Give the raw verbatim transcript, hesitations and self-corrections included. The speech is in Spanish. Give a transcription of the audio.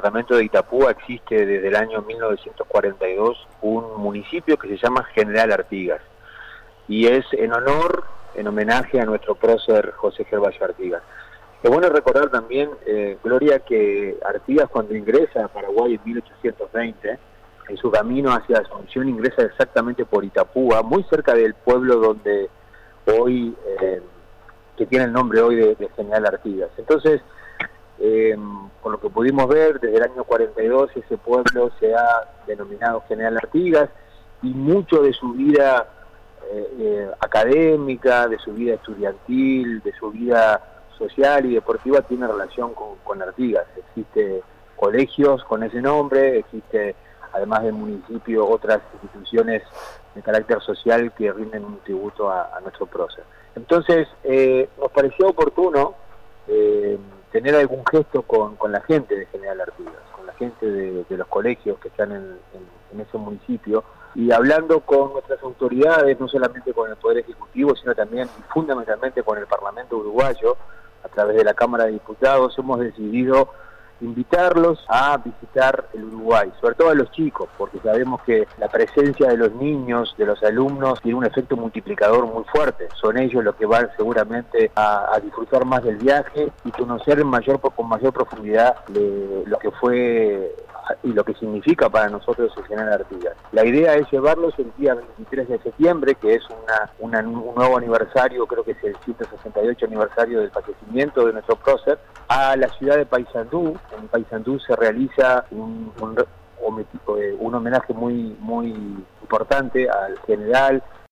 departamento de Itapúa existe desde el año mil novecientos cuarenta y dos un municipio que se llama General Artigas, y es en honor, en homenaje a nuestro prócer José Gervasio Artigas. Es bueno recordar también, eh, Gloria, que Artigas, cuando ingresa a Paraguay en mil ochocientos veinte, en su camino hacia Asunción ingresa exactamente por Itapúa, muy cerca del pueblo donde hoy, eh, que tiene el nombre hoy de, de General Artigas. Entonces, eh, por lo que pudimos ver, desde el año cuarenta y dos ese pueblo se ha denominado General Artigas, y mucho de su vida eh, eh, académica, de su vida estudiantil, de su vida social y deportiva tiene relación con, con Artigas. Existe colegios con ese nombre, existe, además del municipio, otras instituciones de carácter social que rinden un tributo a, a nuestro prócer. Entonces, eh, nos pareció oportuno eh, tener algún gesto con, con la gente de General Artigas, con la gente de, de los colegios que están en, en, en ese municipio, y hablando con nuestras autoridades, no solamente con el Poder Ejecutivo, sino también y fundamentalmente con el Parlamento uruguayo, a través de la Cámara de Diputados, hemos decidido invitarlos a visitar el Uruguay, sobre todo a los chicos, porque sabemos que la presencia de los niños, de los alumnos, tiene un efecto multiplicador muy fuerte. Son ellos los que van seguramente a, a disfrutar más del viaje y conocer mayor, con mayor profundidad le, lo que fue y lo que significa para nosotros el General Artigas. La idea es llevarlos el día veintitrés de septiembre, que es una, una, un nuevo aniversario, creo que es el ciento sesenta y ocho aniversario del fallecimiento de nuestro prócer, a la ciudad de Paysandú. En Paysandú se realiza un, un, un homenaje muy, muy importante al general,